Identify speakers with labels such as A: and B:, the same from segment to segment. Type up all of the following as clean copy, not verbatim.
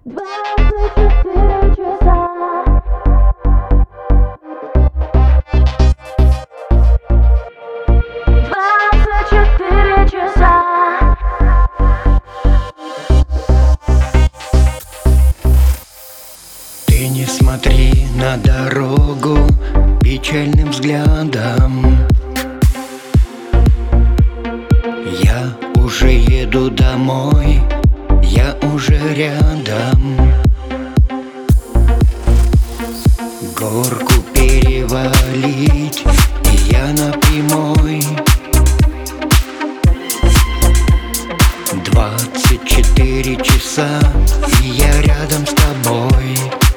A: 24 часа. 24 часа.
B: Ты не смотри на дорогу печальным взглядом. Я уже еду домой, я уже рядом. Горку перевалить, и я на прямой. 24 часа, и я рядом с тобой.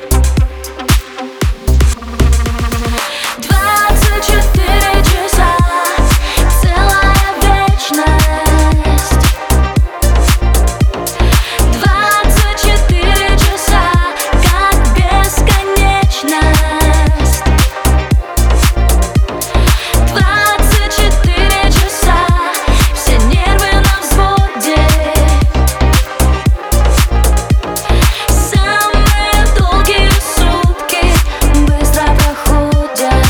A: 24 часа, целая вечность. 24 часа, как бесконечность. 24 часа, все нервы на взводе. Самые долгие сутки быстро проходят.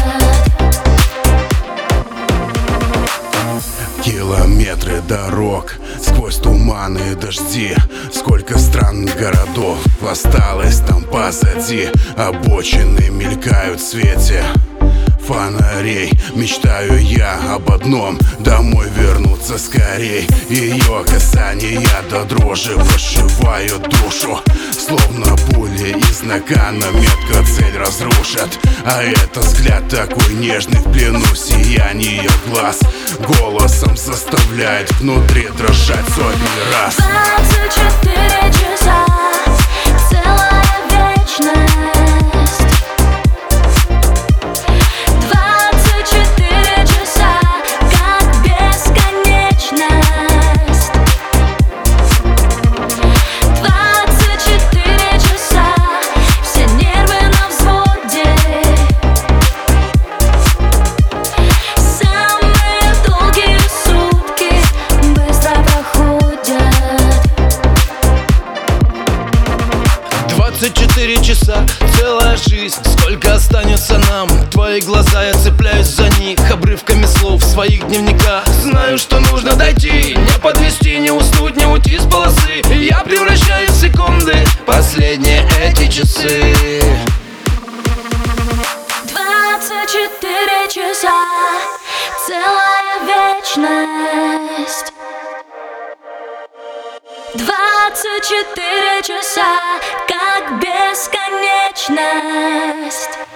C: Километры дорог, сквозь туманы и дожди. Сколько странных городов осталось там позади. Обочины мелькают в свете фонарей. Мечтаю я об одном — домой вернуться скорей. Ее касания до дрожи прошивают душу. Словно пули из нагана метко цель разрушат. А это взгляд такой нежный, в плену сияние глаз. Голосом заставляет внутри дрожать сотни раз.
A: 24 часа, целая вечность. 24 часа, как бесконечность. 24 часа, все нервы на взводе. Самые долгие сутки быстро проходят.
D: 24 часа, целая жизнь. Сколько останется нам? Твои глаза, я цепляюсь за них обрывками слов в своих дневниках. Знаю, что нужно дойти, не подвести, не уснуть, не уйти с полосы. Я превращаю в секунды последние эти часы.
A: 24 часа, целая вечность. 24 часа, как бесконечность.